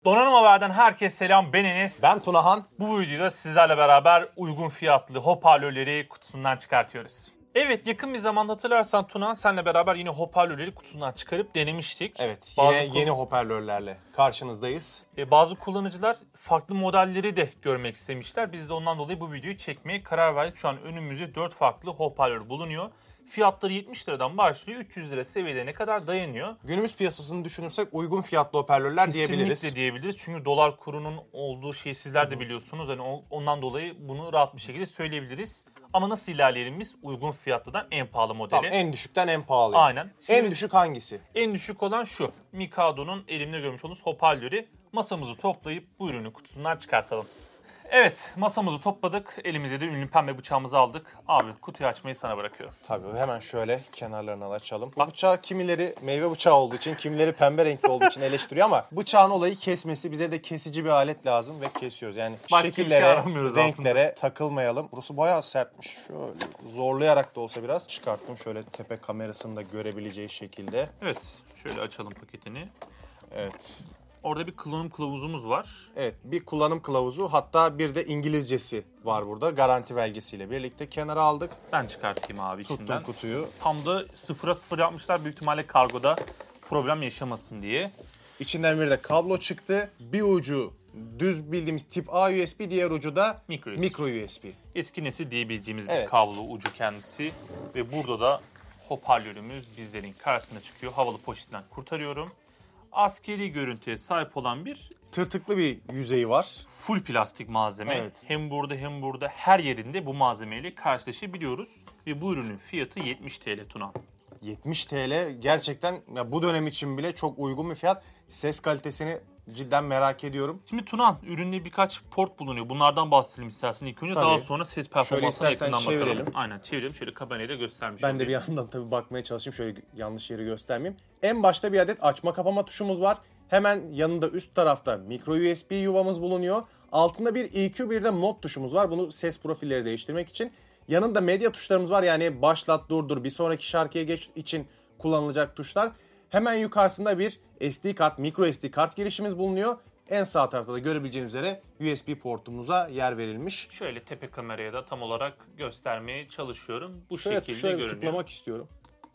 Donanım Haber'den herkese selam, ben Enes. Ben Tunahan. Bu videoda sizlerle beraber uygun fiyatlı hoparlörleri kutusundan çıkartıyoruz. Evet, yakın bir zamanda hatırlarsan Tunahan senle beraber yine hoparlörleri kutusundan çıkarıp denemiştik. Evet, yine yeni hoparlörlerle karşınızdayız. Bazı kullanıcılar farklı modelleri de görmek istemişler. Biz de ondan dolayı bu videoyu çekmeye karar verdik. Şu an önümüzde 4 farklı hoparlör bulunuyor. Fiyatları 70 liradan başlıyor, 300 lira seviyelerine kadar dayanıyor. Günümüz piyasasını düşünürsek uygun fiyatlı hoparlörler diyebiliriz. Kesinlikle diyebiliriz. Çünkü dolar kurunun olduğu şeyi sizler de biliyorsunuz. Hani ondan dolayı bunu rahat bir şekilde söyleyebiliriz. Ama nasıl ilerleyelim biz? Uygun fiyatlıdan en pahalı modeli. Tamam, en düşükten en pahalı. Aynen. Şimdi en düşük hangisi? En düşük olan şu. Mikado'nun elimde görmüş olduğunuz hoparlörü. Masamızı toplayıp bu ürünü kutusundan çıkartalım. Evet, masamızı topladık. Elimize de ünlü pembe bıçağımızı aldık. Abi, kutuyu açmayı sana bırakıyorum. Tabii, hemen şöyle kenarlarından açalım. Bu bıçağı kimileri meyve bıçağı olduğu için, kimileri pembe renkli olduğu için eleştiriyor ama bıçağın olayı kesmesi. Bize de kesici bir alet lazım ve kesiyoruz. Yani başka şekillere, renklere altında takılmayalım. Burası bayağı sertmiş. Şöyle zorlayarak da olsa biraz çıkarttım. Şöyle tepe kamerasını da görebileceği şekilde. Evet, şöyle açalım paketini. Evet. Orada bir kullanım kılavuzumuz var. Evet, bir kullanım kılavuzu, hatta bir de İngilizcesi var burada. Garanti belgesiyle birlikte kenara aldık. Ben çıkartayım abi içinden. Tuttum kutuyu. Tam da 0'a 0 yapmışlar. Büyük ihtimalle kargoda problem yaşamasın diye. İçinden bir de kablo çıktı. Bir ucu düz bildiğimiz tip A USB, diğer ucu da micro USB. Eski nesil diyebileceğimiz evet, bir kablo ucu kendisi. Ve burada da hoparlörümüz bizlerin karşısına çıkıyor. Havalı poşetinden kurtarıyorum. Askeri görüntüye sahip olan bir tırtıklı bir yüzeyi var. Full plastik malzeme. Evet. Hem burada her yerinde bu malzemeyle karşılaşabiliyoruz. Ve bu ürünün fiyatı 70 TL Tuna. 70 TL gerçekten ya bu dönem için bile çok uygun bir fiyat. Ses kalitesini cidden merak ediyorum. Şimdi Tunan, üründe birkaç port bulunuyor. Bunlardan bahsedelim istersen ilk önce. Tabii. Daha sonra ses performansına yakından çevirelim. bakalım. Aynen, çevirelim. Şöyle kamerayı da göstermiş Ben olayım. de bir yandan tabii bakmaya çalışayım. Şöyle yanlış yeri göstermeyeyim. En başta bir adet açma kapama tuşumuz var. Hemen yanında üst tarafta micro USB yuvamız bulunuyor. Altında bir EQ, bir de mod tuşumuz var. Bunu ses profilleri değiştirmek için. Yanında medya tuşlarımız var. Yani başlat, durdur, bir sonraki şarkıya geç için kullanılacak tuşlar. Hemen yukarısında bir SD kart, micro SD kart girişimiz bulunuyor. En sağ tarafta da görebileceğiniz üzere USB portumuza yer verilmiş. Şöyle tepe kameraya da tam olarak göstermeye çalışıyorum. Bu şöyle şekilde görünüyor. Tıklamak istiyorum.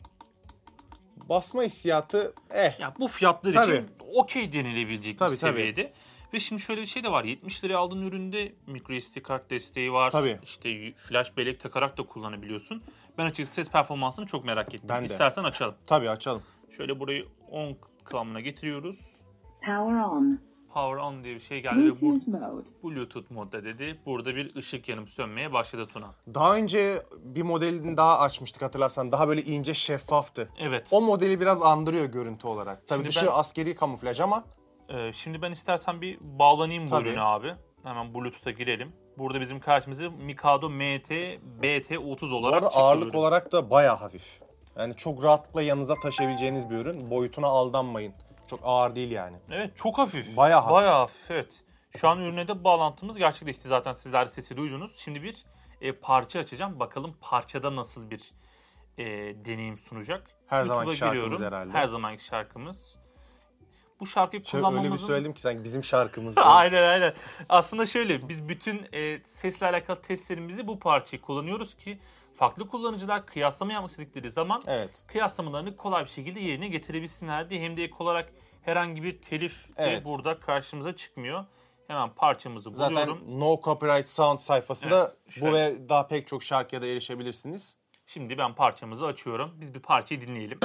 Basma hissiyatı Ya bu fiyatlar için okey denilebilecek bir seviyede. Tabii. Ve şimdi şöyle bir şey de var. 70 liraya aldığın üründe micro SD kart desteği var. Tabii. İşte flash bellek takarak da kullanabiliyorsun. Ben açıkçası ses performansını çok merak ettim. Ben de. İstersen açalım. Tabii, açalım. Şöyle burayı on kıvamına getiriyoruz. Power on. Power on diye bir şey geldi ve Bluetooth modda dedi. Burada bir ışık yanıp sönmeye başladı Tuna. Daha önce bir modelini daha açmıştık, hatırlarsan. Daha böyle ince, şeffaftı. Evet. O modeli biraz andırıyor görüntü olarak. Tabii şimdi dışı askeri kamuflaj ama. Şimdi ben istersen bir bağlanayım bu ürüne abi. Hemen Bluetooth'a girelim. Burada bizim karşımıza Mikado MT BT30 olarak bu arada çıktı. Ağırlık olarak da bayağı hafif. Yani çok rahatlıkla yanınıza taşıyabileceğiniz bir ürün. Boyutuna aldanmayın. Çok ağır değil yani. Evet, çok hafif. Bayağı hafif. Bayağı hafif, evet. Şu an ürüne de bağlantımız gerçekleşti. Zaten sizler de sesi duydunuz. Şimdi bir parça açacağım. Bakalım parçada nasıl bir deneyim sunacak. Her zamanki şarkımız herhalde. Her zamanki şarkımız. Bu şarkıyı kullanmamızın... Öyle bir söyledim ki sanki bizim şarkımız. Aynen. Aslında şöyle, biz bütün sesle alakalı testlerimizi bu parçayı kullanıyoruz ki farklı kullanıcılar kıyaslama yapmak istedikleri zaman kıyaslamalarını kolay bir şekilde yerine getirebilsinler diye. Hem de ek olarak herhangi bir telif de burada karşımıza çıkmıyor. Hemen parçamızı buluyorum. Zaten No Copyright Sound sayfasında bu ve daha pek çok şarkıya da erişebilirsiniz. Şimdi ben parçamızı açıyorum. Biz bir parçayı dinleyelim.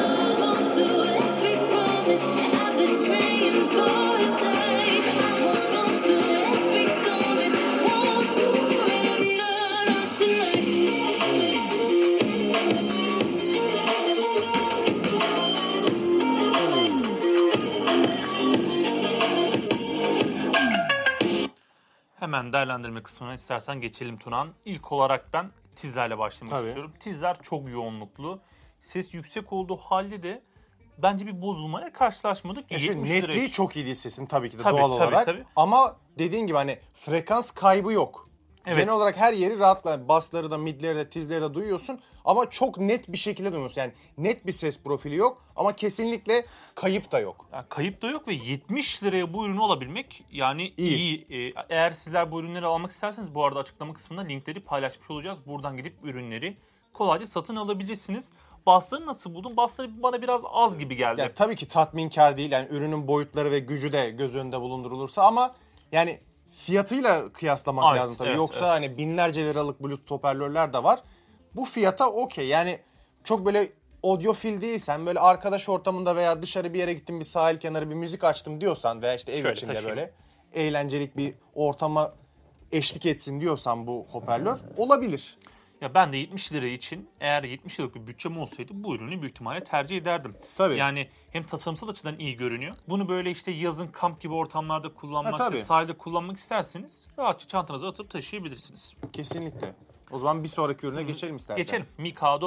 Hemen değerlendirme kısmına istersen geçelim Tunan. İlk olarak ben tizlerle başlamak istiyorum. Tizler çok yoğunluklu. Ses yüksek olduğu halde de bence bir bozulmaya karşılaşmadık. Netliği çok iyi değil sesin tabii ki de doğal olarak. Tabii. Ama dediğin gibi hani frekans kaybı yok. Evet. Genel olarak her yeri rahatla, bassları da, midleri de, tizleri de duyuyorsun ama çok net bir şekilde duyuyorsun. Yani net bir ses profili yok ama kesinlikle kayıp da yok. Yani kayıp da yok ve 70 liraya bu ürünü alabilmek yani iyi. Eğer sizler bu ürünleri almak isterseniz bu arada açıklama kısmında linkleri paylaşmış olacağız. Buradan gidip ürünleri kolayca satın alabilirsiniz. Bassları nasıl buldun? Bassları bana biraz az gibi geldi. Yani tabii ki tatminkar değil. Yani ürünün boyutları ve gücü de göz önünde bulundurulursa ama yani fiyatıyla kıyaslamak lazım tabii. Yoksa hani binlerce liralık Bluetooth hoparlörler de var. Bu fiyata okey. Yani çok böyle audiofil değilsen, böyle arkadaş ortamında veya dışarı bir yere gittim, bir sahil kenarı bir müzik açtım diyorsan veya işte ev şöyle içinde taşıyayım. böyle eğlencelik bir ortama eşlik etsin diyorsan bu hoparlör olabilir. Ya ben de 70 lira için eğer 70 liralık bir bütçem olsaydı bu ürünü büyük ihtimalle tercih ederdim. Tabii. Yani hem tasarımsal açıdan iyi görünüyor. Bunu böyle işte yazın kamp gibi ortamlarda kullanmak, tabii. işte sahilde kullanmak isterseniz rahatça çantanıza atıp taşıyabilirsiniz. Kesinlikle. O zaman bir sonraki ürüne geçelim istersen. Geçelim. Mikado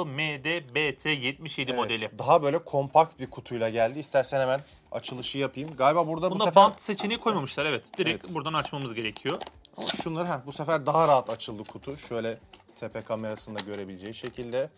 MD-BT77 modeli. Daha böyle kompakt bir kutuyla geldi. İstersen hemen açılışı yapayım. Galiba burada bu Bunda sefer bant seçeneği koymamışlar, evet. Direkt buradan açmamız gerekiyor. ama şunları bu sefer daha rahat açıldı kutu. Şöyle tepe kamerasında görebileceği şekilde.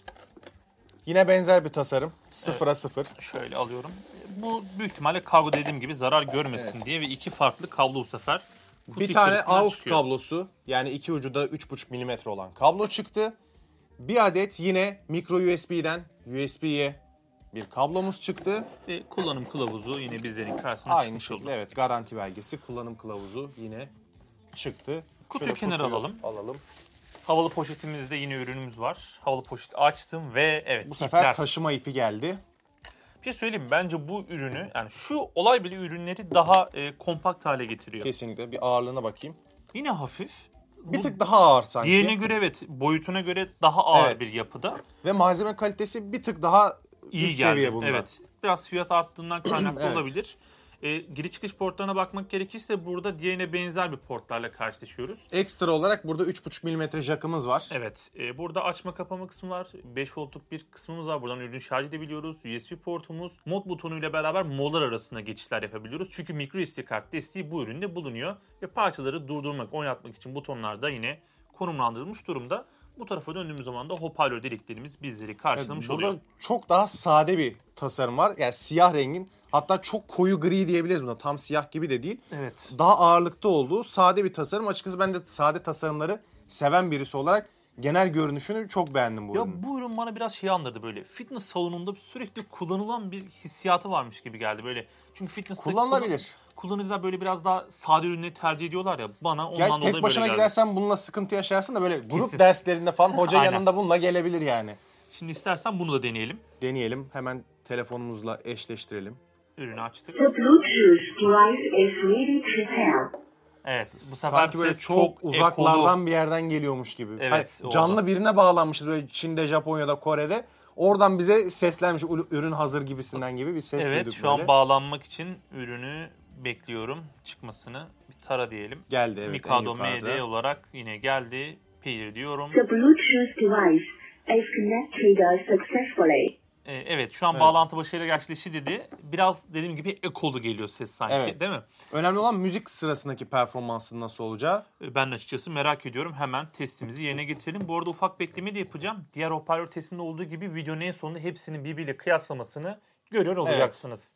Yine benzer bir tasarım. 0'a 0. Şöyle alıyorum. Bu büyük ihtimalle kargo dediğim gibi zarar görmesin diye ve iki farklı kablo bu sefer. Bir tane AUX kablosu, yani iki ucu da 3,5 mm olan kablo çıktı. Bir adet yine micro USB'den USB'ye bir kablomuz çıktı. Ve kullanım kılavuzu yine bizlerin karşısına Aynı çıkmış şekilde oldu. evet, garanti belgesi, kullanım kılavuzu yine çıktı. Kutuyu kenara kutuyu alalım. Havalı poşetimizde yine ürünümüz var. Havalı poşeti açtım ve evet. Bu sefer ipler. taşıma ipi geldi. Bir şey söyleyeyim mi? Bence bu ürünü, yani şu olay bile ürünleri daha kompakt hale getiriyor. Kesinlikle. Bir ağırlığına bakayım. Yine hafif. Bir tık daha ağır sanki. Diğerine göre evet, boyutuna göre daha ağır Evet. bir yapıda. Ve malzeme kalitesi bir tık daha İyi üst geldi. seviye bunda. Evet. Biraz fiyat arttığından kaynaklı Evet. olabilir. Giriş çıkış portlarına bakmak gerekirse burada diğerine benzer bir portlarla karşılaşıyoruz. Ekstra olarak burada 3,5 mm jackımız var. Evet. Burada açma kapama kısmı var. 5 voltluk bir kısmımız var. Buradan ürünü şarj edebiliyoruz. USB portumuz. Mod butonuyla beraber modlar arasında geçişler yapabiliyoruz. Çünkü micro SD kart desteği bu üründe bulunuyor. Ve parçaları durdurmak, oynatmak için butonlar da yine konumlandırılmış durumda. Bu tarafa döndüğümüz zaman da hoparlör deliklerimiz bizleri karşılamış oluyor. Burada çok daha sade bir tasarım var. Yani siyah rengin, hatta çok koyu gri diyebiliriz buna. Tam siyah gibi de değil. Evet. Daha ağırlıkta olduğu sade bir tasarım. Açıkçası ben de sade tasarımları seven birisi olarak genel görünüşünü çok beğendim bu ürünün. Ya bu ürün bana biraz şey andırdı böyle. Fitness salonunda sürekli kullanılan bir hissiyatı varmış gibi geldi böyle. Çünkü fitness'ta kullanılabilir. Kullanıcılar böyle biraz daha sade ürünleri tercih ediyorlar ya. Bana ondan dolayı Tek başına böyle geldi. gidersen bununla sıkıntı yaşarsın da böyle grup Kesin. derslerinde falan hoca Aynen. yanında bununla gelebilir yani. Şimdi istersen bunu da deneyelim. Deneyelim. Hemen telefonumuzla eşleştirelim. Ürünü açtık. The Bluetooth device is ready to pair. Evet. Bu sefer Sanki böyle ses çok uzaklardan ekolu. bir yerden geliyormuş gibi. Evet, Hani canlı orada. birine bağlanmışız böyle Çin'de, Japonya'da, Kore'de. Oradan bize seslenmiş, ürün hazır gibisinden gibi bir ses Evet, duyduk şu böyle. an bağlanmak için ürünü bekliyorum çıkmasını. Bir tara diyelim. Geldi evet, Mikado en yukarıda. MD olarak yine geldi. Pair diyorum. The Bluetooth device is connected successfully. Evet, şu an bağlantı başarıyla gerçekleşti dedi. Biraz dediğim gibi ekolu geliyor ses sanki, Evet. değil mi? Önemli olan müzik sırasındaki performansının nasıl olacağı. Ben de açıkçası merak ediyorum. Hemen testimizi yerine getirelim. Bu arada ufak bekleme de yapacağım. Diğer hoparlör testinde olduğu gibi videonun en sonunda hepsinin birbiriyle kıyaslamasını görüyor olacaksınız.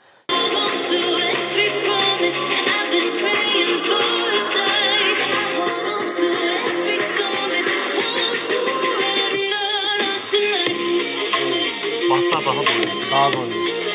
Baslar daha doğru. Daha doğru.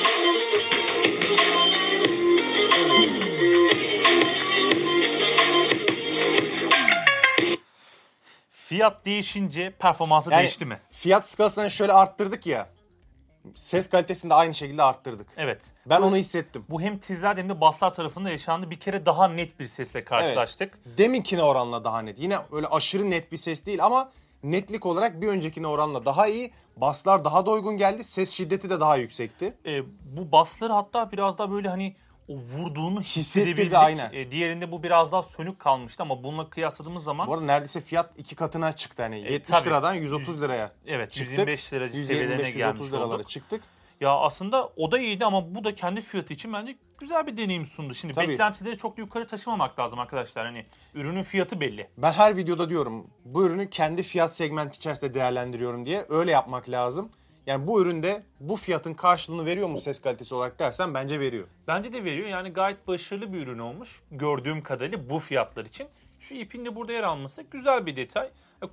Fiyat değişince performansı değişti mi? Fiyat skalasını şöyle arttırdık ya. Ses kalitesini de aynı şekilde arttırdık. Evet. Ben onu hissettim. Bu hem tizler hem de baslar tarafında yaşandı. Bir kere daha net bir sesle karşılaştık. Deminkine oranla daha net. Yine öyle aşırı net bir ses değil ama netlik olarak bir öncekine oranla daha iyi. Baslar daha doygun geldi. Ses şiddeti de daha yüksekti. Bu basları hatta biraz daha böyle hani o vurduğunu hissedebildik. Hissettirdi, aynen. Diğerinde bu biraz daha sönük kalmıştı ama bununla kıyasladığımız zaman... Bu arada neredeyse fiyat 2 katına çıktı. Hani 70 tabii. liradan 130 liraya Evet, çıktık. 125 lira seviyelerine 125-130 gelmiş liralara olduk. çıktık. Ya aslında o da iyiydi ama bu da kendi fiyatı için bence güzel bir deneyim sundu. Şimdi Tabii. beklentileri çok yukarı taşımamak lazım arkadaşlar. Hani ürünün fiyatı belli. Ben her videoda diyorum bu ürünü kendi fiyat segmenti içerisinde değerlendiriyorum diye. Öyle yapmak lazım. Yani bu üründe bu fiyatın karşılığını veriyor mu ses kalitesi olarak dersen bence veriyor. Bence de veriyor. Yani gayet başarılı bir ürün olmuş. Gördüğüm kadarıyla bu fiyatlar için. Şu ipin de burada yer alması güzel bir detay.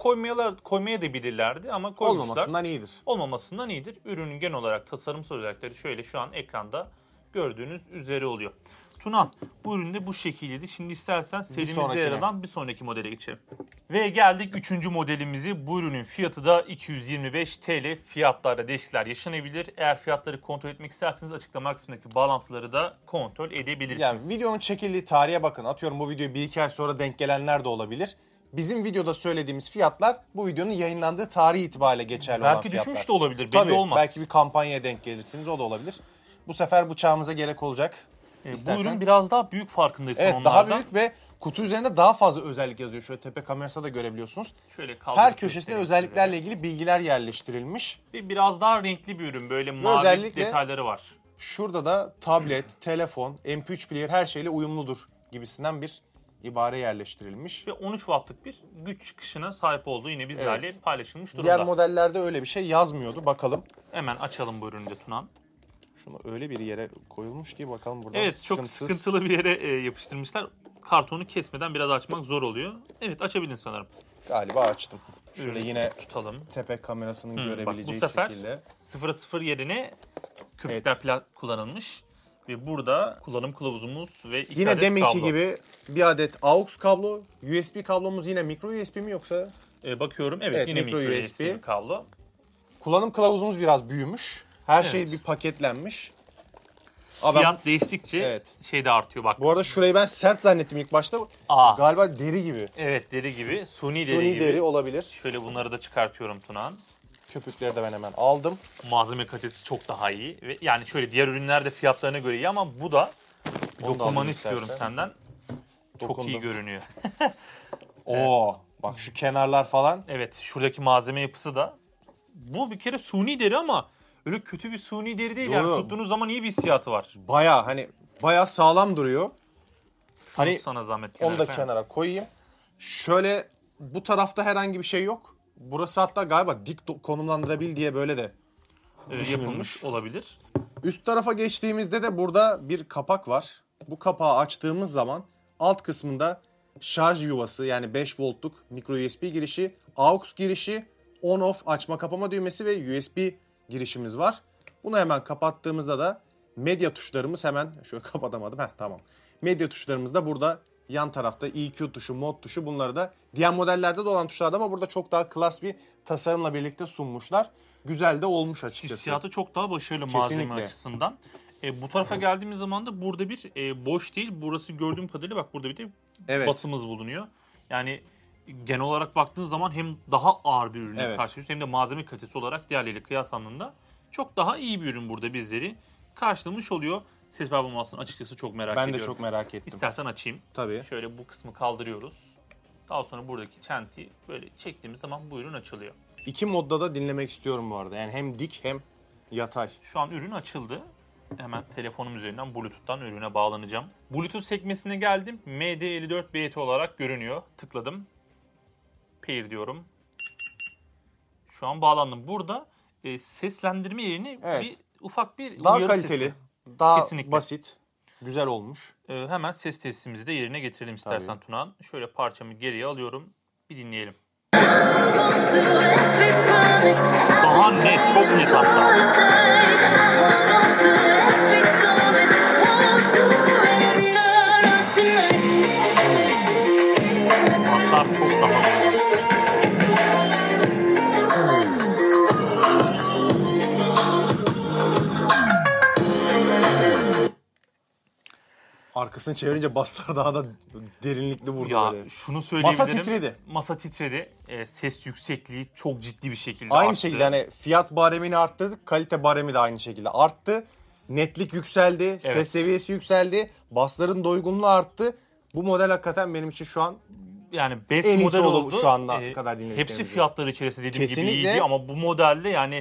Koymaya da bilirlerdi ama koymuşlar. Olmamasından iyidir. Olmamasından iyidir. Ürünün genel olarak tasarımsal özellikleri şöyle şu an ekranda gördüğünüz üzere oluyor. Tunan, bu ürün de bu şekildeydi. Şimdi istersen serimizde yer alan bir sonraki modele geçelim. Ve geldik 3. modelimizi. Bu ürünün fiyatı da 225 TL. Fiyatlarda değişiklikler yaşanabilir. Eğer fiyatları kontrol etmek isterseniz açıklama kısmındaki bağlantıları da kontrol edebilirsiniz. Yani videonun çekildiği tarihe bakın. Atıyorum bu videoyu 1-2 ay sonra denk gelenler de olabilir. Bizim videoda söylediğimiz fiyatlar bu videonun yayınlandığı tarih itibariyle geçerli olan fiyatlar. Belki düşmüş de olabilir, belli Tabii, olmaz. belki bir kampanyaya denk gelirsiniz, o da olabilir. Bu sefer bıçağımıza gerek olacak. Bu ürün biraz daha büyük farkındaysan evet, onlardan. daha büyük ve kutu üzerinde daha fazla özellik yazıyor. Şöyle tepe kamerasında da görebiliyorsunuz. Şöyle her köşesine özelliklerle ilgili bilgiler yerleştirilmiş. Biraz daha renkli bir ürün. Böyle mavi detayları var. Şurada da tablet, telefon, MP3 player her şeyle uyumludur gibisinden bir ibare yerleştirilmiş. Ve 13 wattlık bir güç çıkışına sahip olduğu yine bizlerle paylaşılmış durumda. Diğer modellerde öyle bir şey yazmıyordu. Bakalım. Hemen açalım bu ürünü de Tunan. Şunu öyle bir yere koyulmuş ki bakalım buradan evet, çok sıkıntılı bir yere yapıştırmışlar. Kartonu kesmeden biraz açmak zor oluyor. Evet, açabildin sanırım. Galiba açtım. Şöyle Ürünü yine tutalım. tepe kamerasının görebileceği bak, bu sefer şekilde. 0.0 yerine köpükler plak kullanılmış. Ve burada kullanım kılavuzumuz ve 2 yine adet deminki kablo. gibi bir adet AUX kablo. USB kablomuz yine micro USB mi yoksa? Bakıyorum. Evet, yine micro USB kablo. Kullanım kılavuzumuz biraz büyümüş. Her şey bir paketlenmiş. Fiyat değiştikçe şey de artıyor bak. Bu arada şurayı ben sert zannettim ilk başta. Galiba deri gibi. Evet, deri gibi. Suni deri gibi. Deri olabilir. Şöyle bunları da çıkartıyorum Tunan. Köpükleri de ben hemen aldım. Malzeme kalitesi çok daha iyi. Ve yani şöyle diğer ürünler de fiyatlarına göre iyi ama bu da dokunmanı istiyorum senden. Çok iyi görünüyor. Bak şu kenarlar falan. Evet, şuradaki malzeme yapısı da. Bu bir kere suni deri ama öyle kötü bir suni deri değil. Yani tuttuğunuz zaman iyi bir hissiyatı var. Baya sağlam duruyor. Hani sana zahmet. Onu da kenara koyayım. Şöyle bu tarafta herhangi bir şey yok. Burası hatta galiba dik konumlandırabil diye böyle de düşünülmüş olabilir. Üst tarafa geçtiğimizde de burada bir kapak var. Bu kapağı açtığımız zaman alt kısmında şarj yuvası yani 5 voltluk micro USB girişi, AUX girişi, on-off açma kapama düğmesi ve USB girişimiz var. Bunu hemen kapattığımızda da medya tuşlarımız hemen şöyle kapatamadım. Tamam. Medya tuşlarımız da burada yan tarafta EQ tuşu, mod tuşu, bunları da diğer modellerde de olan tuşlarda ama burada çok daha klas bir tasarımla birlikte sunmuşlar. Güzel de olmuş açıkçası. Hissiyatı çok daha başarılı malzeme açısından. Bu tarafa geldiğimiz zaman da burada bir boş değil. Burası gördüğüm kadarıyla bak burada bir de basımız bulunuyor. Yani genel olarak baktığınız zaman hem daha ağır bir ürüne karşılıyoruz hem de malzeme kalitesi olarak diğerleriyle kıyaslandığında çok daha iyi bir ürün burada bizleri karşılamış oluyor. Ses performansını açıkçası çok merak ediyorum. Ben de çok merak ettim. İstersen açayım. Tabii. Şöyle bu kısmı kaldırıyoruz. Daha sonra buradaki çentiyi böyle çektiğimiz zaman bu ürün açılıyor. 2 modda da dinlemek istiyorum bu arada. Yani hem dik hem yatay. Şu an ürün açıldı. Hemen telefonum üzerinden Bluetooth'tan ürüne bağlanacağım. Bluetooth sekmesine geldim. MD54 BT olarak görünüyor. Tıkladım. Pair diyorum. Şu an bağlandım. Burada seslendirme yerine ufak bir daha uyarı kaliteli, sesi. daha kesinlikle basit, güzel olmuş. Hemen ses testimizi de yerine getirelim istersen Tunan. Şöyle parçamı geriye alıyorum. Bir dinleyelim. Daha net, çok net hatta. Baslar çok daha iyi. Arkasını çevirince baslar daha da derinlikli vurdu ya böyle. Şunu söyleyebilirim. Masa titredi. Masa titredi. Ses yüksekliği çok ciddi bir şekilde aynı arttı. şekilde hani fiyat baremini arttırdık. Kalite baremi de aynı şekilde arttı. Netlik yükseldi. Ses seviyesi yükseldi. Basların doygunluğu arttı. Bu model hakikaten benim için şu an yani best model oldu. Şu ana kadar dinlediklerimizde. Hepsi fiyatları içerisinde dediğim gibi iyiydi ama bu modelde yani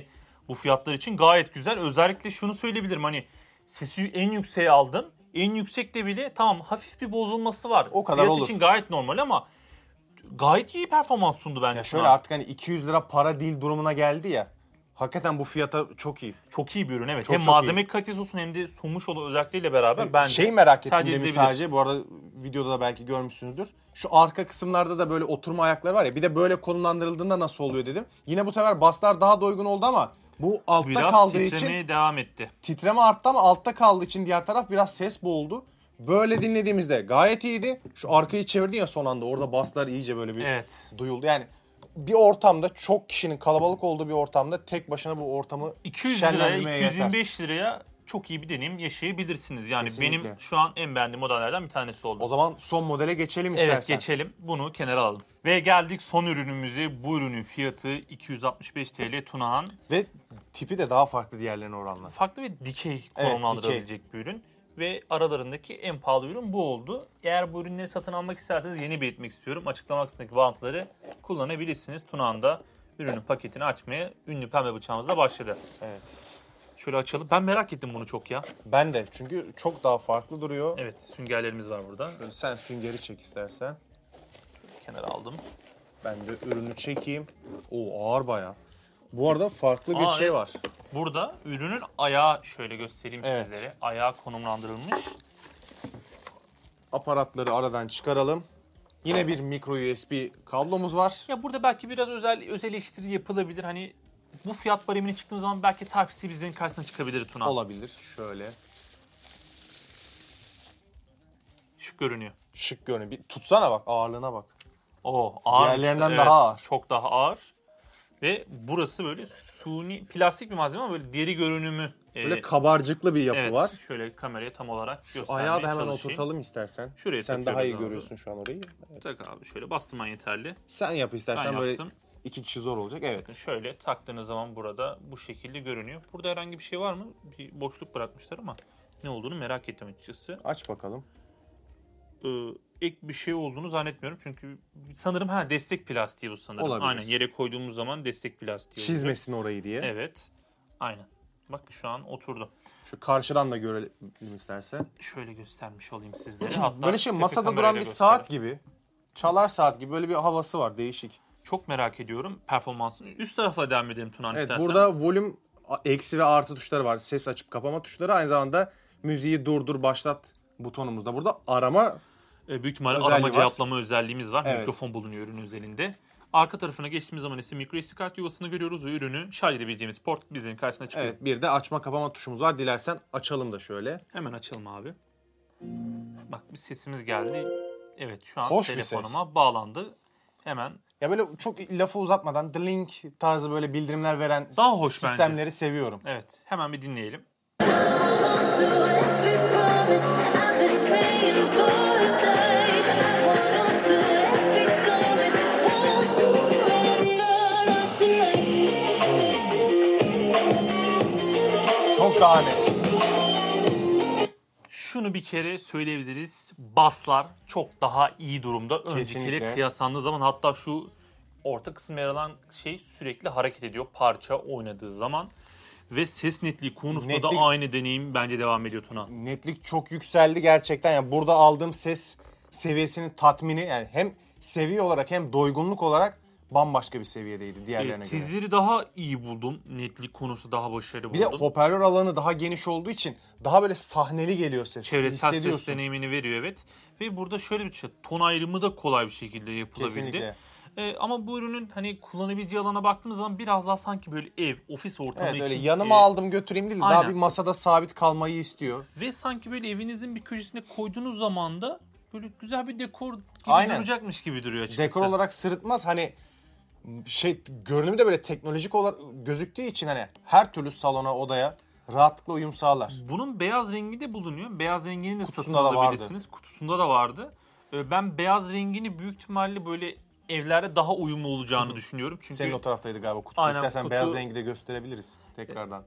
bu fiyatlar için gayet güzel. Özellikle şunu söyleyebilirim, hani sesi en yükseğe aldım. En yüksekte bile tamam hafif bir bozulması var. O kadar Fiyat olur. için gayet normal ama gayet iyi performans sundu bence. Ya şöyle artık hani 200 lira para değil durumuna geldi ya. Hakikaten bu fiyata çok iyi. Çok iyi bir ürün, evet. Çok, hem çok malzeme iyi. kalitesi olsun hem de sunmuş olduğu özellikleriyle beraber bence Şeyi merak ettim tercih demin edilebilir. sadece. Bu arada videoda da belki görmüşsünüzdür. Şu arka kısımlarda da böyle oturma ayakları var ya. Bir de böyle konumlandırıldığında nasıl oluyor dedim. Yine bu sefer baslar daha doygun oldu ama bu altta Biraz kaldığı titremeye için devam etti. titreme arttı ama altta kaldığı için diğer taraf biraz ses boğuldu. Böyle dinlediğimizde gayet iyiydi. Şu arkayı çevirdin ya son anda, orada baslar iyice böyle bir Evet. duyuldu. Yani bir ortamda, çok kişinin kalabalık olduğu bir ortamda tek başına bu ortamı 200 liraya, şenlendirmeye yeter. 225 liraya çok iyi bir deneyim yaşayabilirsiniz. Yani Kesinlikle. benim şu an en beğendiğim modellerden bir tanesi oldu. O zaman son modele geçelim Evet, istersen. geçelim. Bunu kenara alalım. Ve geldik son ürünümüze. Bu ürünün fiyatı 265 TL Tunahan. Ve tipi de daha farklı diğerlerine oranla. Farklı ve dikey Evet, konumlandırabilecek bir ürün. Ve aralarındaki en pahalı ürün bu oldu. Eğer bu ürünleri satın almak isterseniz yeni belirtmek istiyorum. Açıklama kısmındaki bağlantıları kullanabilirsiniz. Tunahan da ürünün paketini açmaya ünlü pembe bıçağımızla başladı. Evet. Şöyle açalım. Ben merak ettim bunu çok ya. Ben de, çünkü çok daha farklı duruyor. Evet, süngerlerimiz var burada. Şöyle sen süngeri çek istersen. Kenara aldım. Ben de ürünü çekeyim. Oo, ağır bayağı. Bu arada farklı bir şey evet. var. Burada ürünün ayağı şöyle göstereyim Evet. sizlere. Ayağı konumlandırılmış. Aparatları aradan çıkaralım. Yine bir micro USB kablomuz var. Ya burada belki biraz öz eleştiri yapılabilir. Hani bu fiyat baremine çıktığımız zaman belki Type-C bizlerin karşısına çıkabilir Tuna. Olabilir. Şöyle. Şık görünüyor. Şık görünüyor. Bir tutsana bak, ağırlığına bak. Oo, ağır. Diğerlerinden daha ağır. Çok daha ağır. Ve burası böyle suni plastik bir malzeme ama böyle deri görünümü. Böyle kabarcıklı bir yapı evet, var. şöyle kameraya tam olarak Şu göstermeye ayağı da hemen çalışayım. oturtalım istersen. Şuraya sen takıyoruz daha iyi abi. görüyorsun şu an orayı. Evet. Tak abi, şöyle bastırman yeterli. Sen yap istersen, Ben böyle yaptım. 2 kişi zor olacak. Evet. Şöyle taktığınız zaman burada bu şekilde görünüyor. Burada herhangi bir şey var mı? Bir boşluk bırakmışlar ama ne olduğunu merak ettim açıkçası. Aç bakalım. Ek bir şey olduğunu zannetmiyorum çünkü sanırım destek plastiği bu sanırım. Olabilir. Aynen, yere koyduğumuz zaman destek plastiği oluyor. Çizmesin orayı diye. Evet. Aynen. Bak şu an oturdu. Şu karşıdan da görelim istersen. Şöyle göstermiş olayım sizlere. Hatta Böyle tepe masada duran kamerayla bir göstereyim. saat gibi. Çalar saat gibi, böyle bir havası var, değişik. Çok merak ediyorum performansını. Üst tarafa devam edelim Tunan Evet, istersen. burada volüm eksi ve artı tuşları var. Ses açıp kapama tuşları. Aynı zamanda müziği durdur başlat butonumuz da burada. Arama Büyük ihtimalle özelliği arama var. cevaplama özelliğimiz var. Evet. Mikrofon bulunuyor ürünün özelinde. Arka tarafına geçtiğimiz zaman ise micro SD kart yuvasını görüyoruz ve ürünü şarj edebileceğimiz port bizlerin karşısına çıkıyor. evet, bir de açma kapama tuşumuz var. Dilersen açalım da şöyle. Hemen açalım abi. Bak bir sesimiz geldi. Evet, şu an Hoş bir telefonuma bağlandı. Hemen Ya böyle çok lafı uzatmadan The Link tarzı böyle bildirimler veren Daha hoş sistemleri bence. seviyorum. evet, hemen bir dinleyelim. Çok daha net. Şunu bir kere söyleyebiliriz. Basslar çok daha iyi durumda. Kesinlikle. Öncekiyle kıyaslandığı zaman, hatta şu orta kısmı yer alan şey sürekli hareket ediyor parça oynadığı zaman. Ve ses netliği konusunda da Netlik- aynı deneyim bence devam ediyor Tuna. Netlik çok yükseldi gerçekten. Yani burada aldığım ses seviyesinin tatmini, yani hem seviye olarak hem doygunluk olarak bambaşka bir seviyedeydi diğerlerine göre. Tizleri daha iyi buldum. Netlik konusu daha başarılı Bir de buldum. hoparlör alanı daha geniş olduğu için daha böyle sahneli geliyor ses. Çevresel ses Hissediyorsun. deneyimini veriyor, evet. Ve burada şöyle bir şey, ton ayrımı da kolay bir şekilde yapılabildi. Kesinlikle. Ama bu ürünün hani kullanabileceği alana baktığımız zaman biraz daha sanki böyle ev, ofis ortamı Evet, öyle için. yanıma aldım götüreyim değil de daha aynen. bir masada sabit kalmayı istiyor. Ve sanki böyle evinizin bir köşesine koyduğunuz zaman da böyle güzel bir dekor gibi Aynen. duracakmış gibi duruyor açıkçası. Dekor olarak sırıtmaz, hani görünümü de böyle teknolojik olarak gözüktüğü için hani her türlü salona, odaya rahatlıkla uyum sağlar. Bunun beyaz rengi de bulunuyor. Beyaz rengini de satın Kutusunda da alabilirsiniz. Kutusunda da vardı. Ben beyaz rengini büyük ihtimalle böyle evlerde daha uyumlu olacağını düşünüyorum. Çünkü Senin o taraftaydı galiba kutusu. Aynen, İstersen kutu- beyaz rengi de gösterebiliriz tekrardan.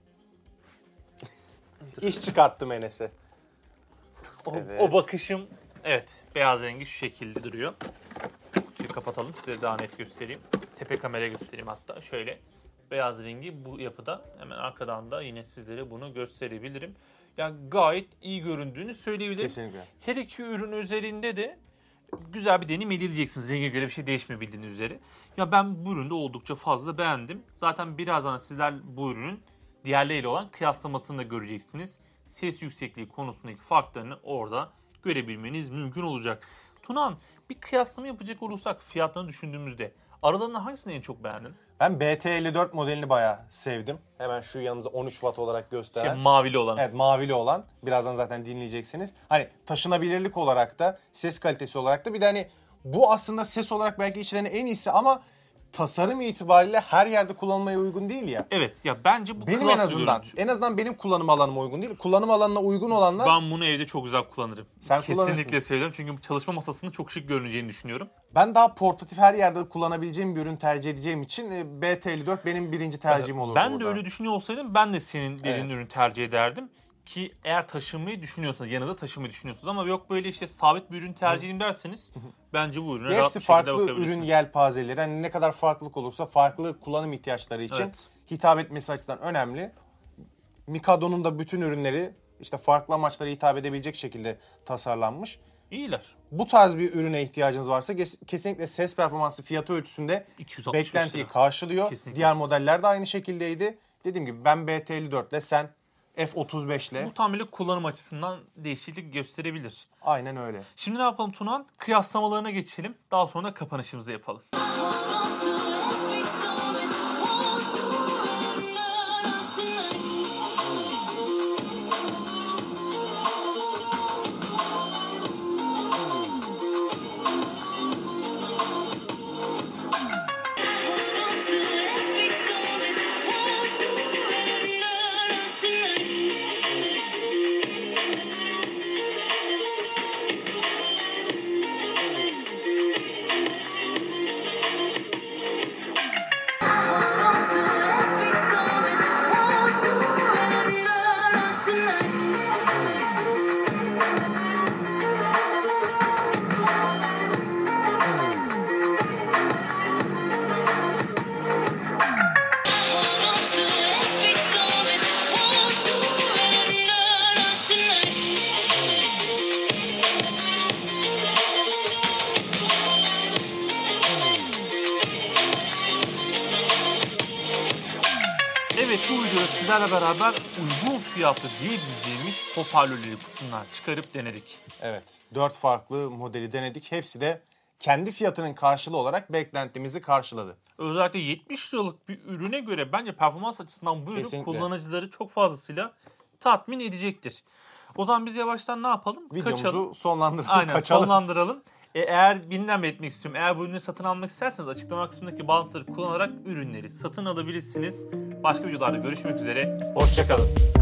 İş çıkarttım Enes'e. Evet. o bakışım, evet, beyaz rengi şu şekilde duruyor. Kutuyu kapatalım, size daha net göstereyim. Tepe kameraya göstereyim hatta şöyle. beyaz rengi bu yapıda. Hemen arkadan da yine sizlere bunu gösterebilirim. Yani gayet iyi göründüğünü söyleyebilirim. Kesinlikle. Her iki ürün üzerinde de güzel bir deneyim elde edeceksiniz. Renge göre bir şey değişmiyor bildiğiniz üzere. Ya ben bu ürünü de oldukça fazla beğendim. Zaten birazdan sizler bu ürünün diğerleriyle olan kıyaslamasını da göreceksiniz. Ses yüksekliği konusundaki farklarını orada görebilmeniz mümkün olacak. Tunan, bir kıyaslama yapacak olursak fiyatlarını düşündüğümüzde aralarından hangisini en çok beğendin? Ben BT54 modelini bayağı sevdim. Hemen şu yanımızda 13 watt olarak gösteren. Mavili olan. Evet, mavili olan. Birazdan zaten dinleyeceksiniz. Hani taşınabilirlik olarak da, ses kalitesi olarak da, bir de hani bu aslında ses olarak belki içlerinin en iyisi ama tasarım itibariyle her yerde kullanılmaya uygun değil ya. Evet ya, bence bu benim en azından benim kullanım alanıma uygun değil. Kullanım alanına uygun olanlar. Ben bunu evde çok güzel kullanırım. Sen kesinlikle kullanırsın. söylüyorum çünkü çalışma masasının çok şık görüneceğini düşünüyorum. Ben daha portatif, her yerde kullanabileceğim bir ürün tercih edeceğim için BT54 benim birinci tercihim olurdu. Ben burada. de öyle düşünüyor olsaydım ben de senin dediğin ürünü tercih ederdim. Ki eğer taşınmayı düşünüyorsanız, yanınıza taşımayı düşünüyorsunuz ama yok böyle işte sabit bir ürün tercih edeyim derseniz bence bu ürüne rahat bir hepsi şekilde farklı bakabilirsiniz. ürün yelpazeleri. Hani ne kadar farklılık olursa farklı kullanım ihtiyaçları için hitap etmesi açısından önemli. Mikado'nun da bütün ürünleri işte farklı amaçlara hitap edebilecek şekilde tasarlanmış. İyiler. Bu tarz bir ürüne ihtiyacınız varsa kesinlikle ses performansı fiyatı ölçüsünde 265 beklentiyi lira. karşılıyor. Kesinlikle. Diğer modeller de aynı şekildeydi. Dediğim gibi ben BT54 ile, sen F35 ile. Bu tamamıyla kullanım açısından değişiklik gösterebilir. Aynen öyle. Şimdi ne yapalım Tunan? Kıyaslamalarına geçelim. Daha sonra da kapanışımızı yapalım. Evet, bu videoda sizlerle beraber uygun fiyatlı diyebileceğimiz hoparlörleri kutusundan çıkarıp denedik. Evet, 4 farklı modeli denedik. Hepsi de kendi fiyatının karşılığı olarak beklentimizi karşıladı. Özellikle 70 liralık bir ürüne göre bence performans açısından bu ürün Kesinlikle. kullanıcıları çok fazlasıyla tatmin edecektir. O zaman biz yavaştan ne yapalım? Videomuzu sonlandıralım, Aynen, kaçalım. sonlandıralım. Eğer birinden belirtmek istiyorum. Eğer bu ürünü satın almak isterseniz açıklama kısmındaki bağlantıları kullanarak ürünleri satın alabilirsiniz. Başka videolarda görüşmek üzere. Hoşça kalın.